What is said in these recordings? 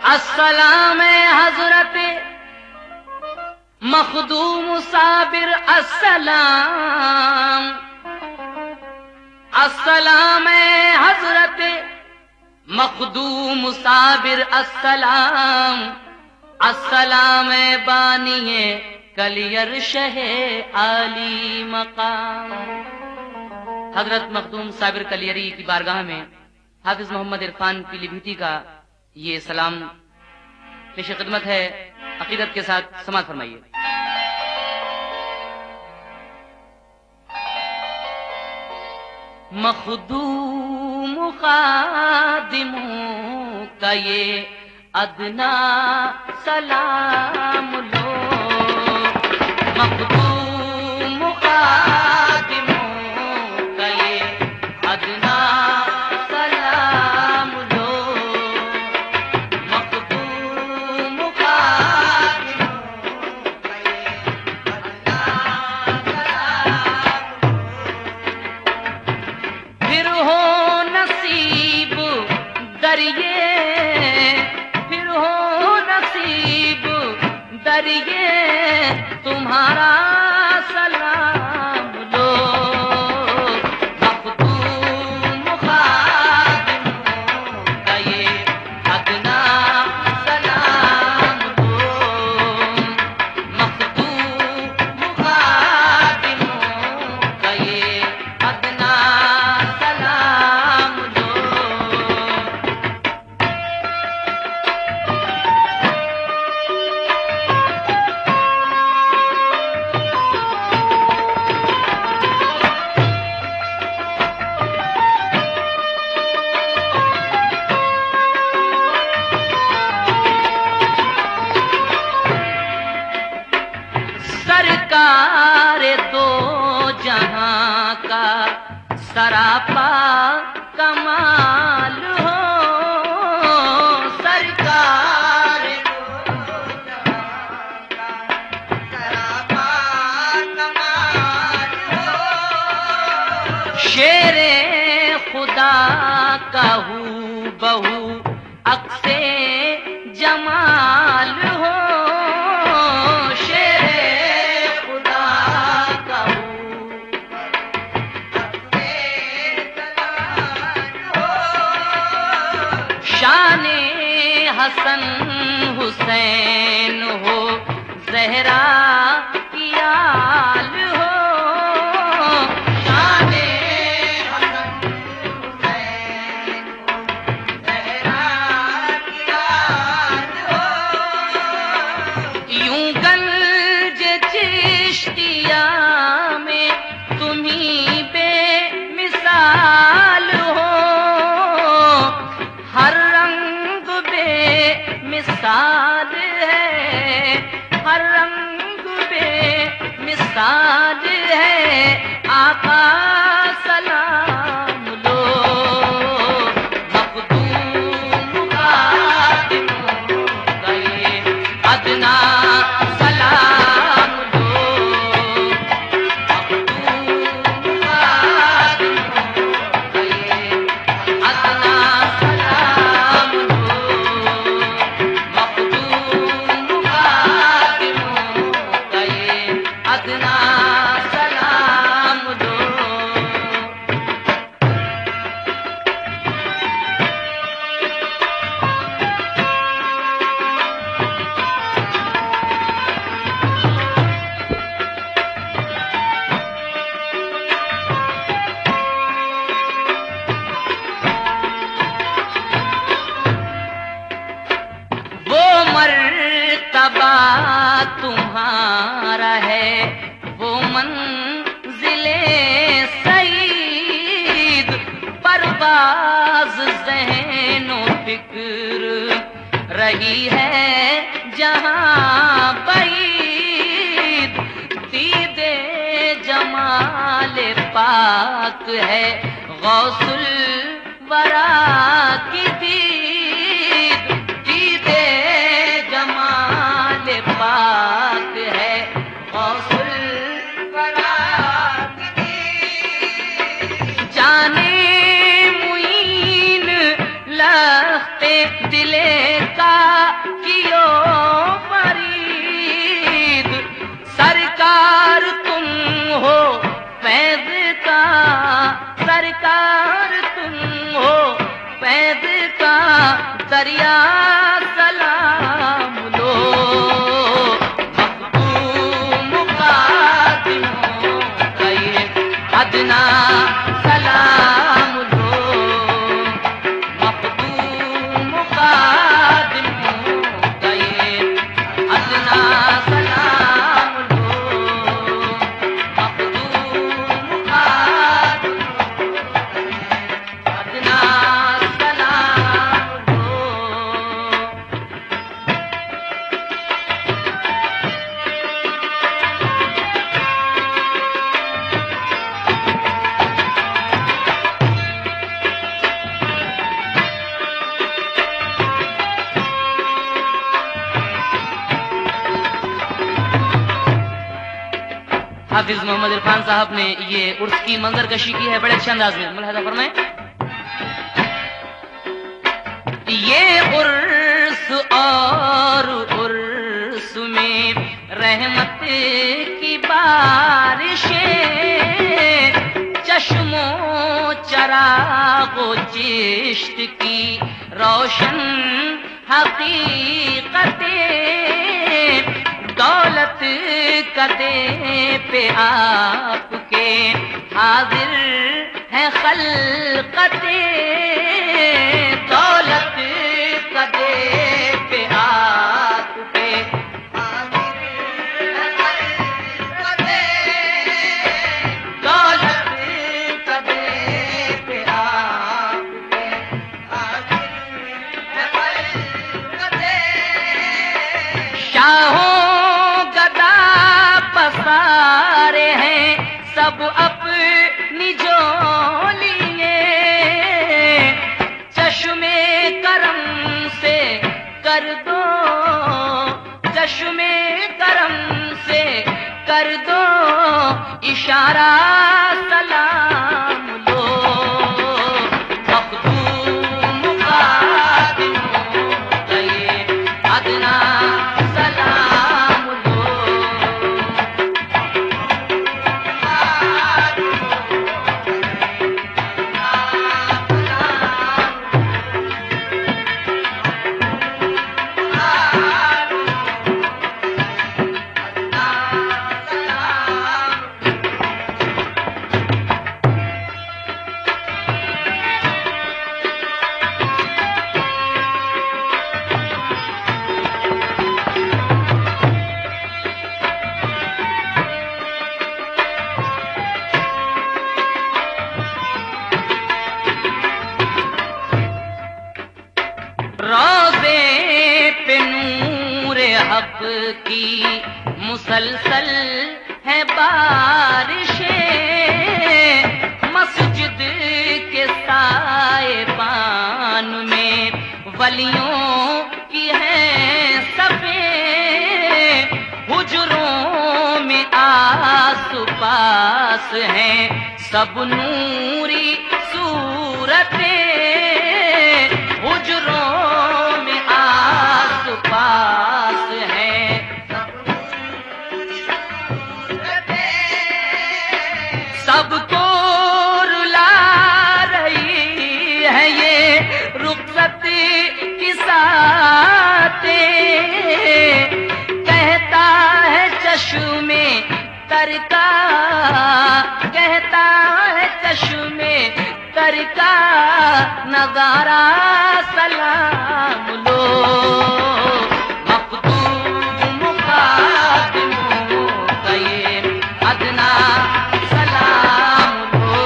السلام حضرت مخدوم صابر السلام، السلام حضرت مخدوم صابر السلام، السلام بانی کلیر شہ عالی مقام۔ حضرت مخدوم صابر کلیری کی بارگاہ میں حافظ محمد عرفان پیلی بھیٹی کا یہ سلام پیش خدمت ہے، عقیدت کے ساتھ سماعت فرمائیے۔ مخدوم خادموں کا یہ ادنا سلام لو، مخدوم خادموں کا یہ ادنا سلام لو، مخدوم خادموں کا یہ ادنا سلام لو، پھر ہو نصیب دریے، پھر ہو نصیب دریے تمہارا سلام لو، مخدوم خادموں کا یہ ادنا سلام لو، مخدوم خادموں کا یہ ادنا سلام لو۔ سرکار دو جہاں کا سراپا کمال ہو، سرکار دو جہاں کا سراپا کمال ہو، شیر خدا کا ہو بہو عکس جمال ہو، شان حسن حسین ہو زہرا کی آل ہو، شان حسن حسین ہو زہرا کی آل ہو، یوں گنج چشتیہ میں تمہیں بے مثال ہو، ہر رنگ بے مثال ہے، ہر رنگ بے مثال ہے، آقا سلام لو، مخدوم خادموں کا یہ ادنا سلام لو، مخدوم خادموں کا یہ ادنا سلام لو، مخدوم خادموں کا یہ ادنا سلام لو۔ وہ مرتبہ تمہارا ہے، وہ منزل سعید، پرواز ذہن و فکر رہی ہے جہاں بعید، دید جمال پاک ہے غوث الورا کی دید، دید جمال پاک ہے غوث الورا کی دید، جانے معین لخت دل کا ہو فیض کا سرکار، تم ہو فیض کا دریا، سلام لو مخدوم مقدموں کا یہ ادنا سلام لو، مخدوم مقدموں کا یہ ادنا سلام لو، مخدوم مقدموں ادنا سلام لو۔ حافظ محمد عرفان صاحب نے یہ عرس کی منظر کشی کی ہے بڑے اچھے انداز میں، ملاحظہ فرمائیں۔ یہ عرس اور عرس میں رحمت کی بارشیں، چشم و چراغ و چشت کی روشن حقیقتیں، دولت کدے پہ آپ کے حاضر ہیں خلقتیں، دولت کدے پہ آپ کے حاضر ہیں خلقتیں، دولت کدے پہ آپ کے حاضر ہیں خلقتیں، شاہوں پسارے ہیں سب اپنی جولیے، چشم کرم سے کر دو، چشم کرم سے کر دو اشارہ، سلام لو مخدوم مقدموں کا یہ ادنا سلام لو، روضے پہ نور حق کی مسلسل ہے بارشیں، مسجد کے سائے بان میں ولیوں کی ہیں صفیں، حجروں میں آس پاس ہیں سب نوری صورتیں، حجروں میں آس پاس ہیں سب کو رلا رہی ہے یہ رخصت کی ساتیں، کہتا ہے چشم تر کا، کہتا ہے چشم تر کا نظارہ، سلام لو مخدوم مقدموں کا یہ ادنا سلام لو،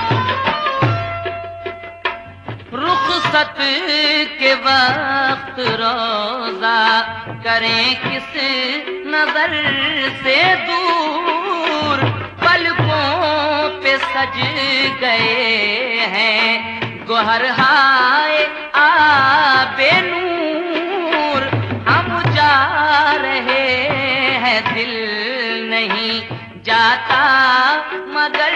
رخصت کے وقت کریں کس نظر سے دور، پلکوں پہ سج گئے ہیں گوہر ہائے آب نور، ہم جا رہے ہیں دل نہیں جاتا مگر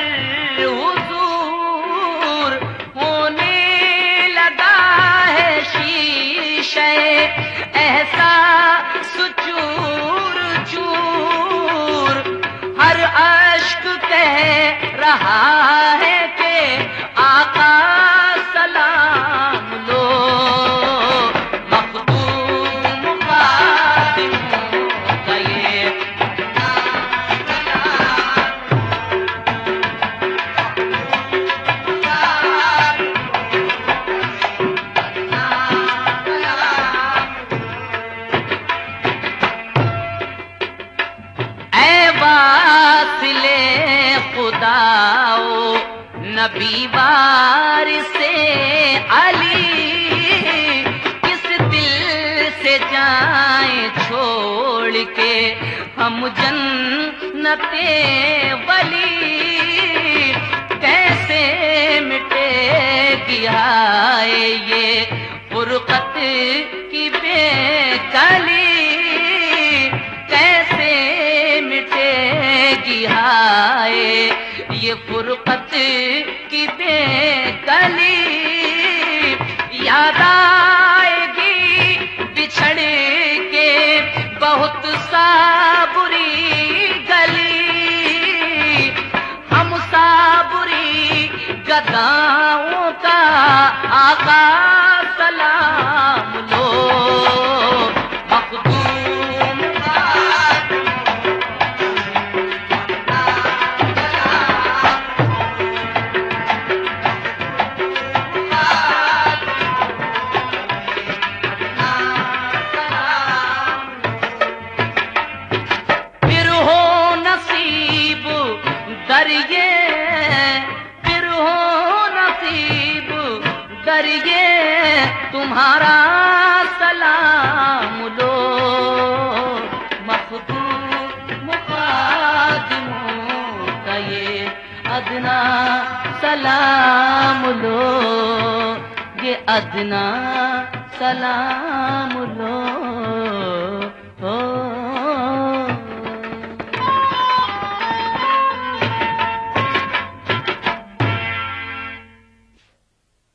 حضور، ہونے لگا ہے شیشے احساس چور چور، ہر اشک کہہ رہا ہے کہ آقا سلام لو، مخدوم خادموں کا یہ خداؤ نبی وارث علی، کس دل سے جائیں چھوڑ کے ہم جنت ولی، کیسے مٹے گی ہائے یہ فرقت کی بے کلی، کیسے مٹے گی ہائے یہ فرقت کی بے کلی، یاد آئے گی بچھڑ کے بہت سا بری گلی، ہم صابری گداؤں کا آقا سلام لو، مخدوم دریے پھر ہو نصیب دریے تمہارا سلام لو، مخدوم مخادموں کا یہ ادنا سلام لو، یہ ادنا سلام لو۔